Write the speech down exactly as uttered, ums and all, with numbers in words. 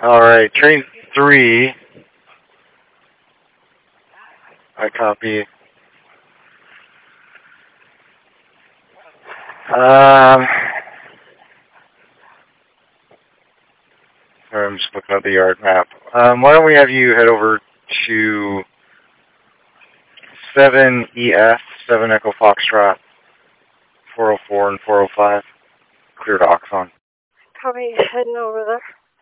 Alright, train three. I copy. Um, sorry, I'm just looking at the yard map. Um, why don't we have you head over to seven E F, seven Echo Foxtrot, four oh four and four oh five. Clear to Oxon. Copy, heading over there.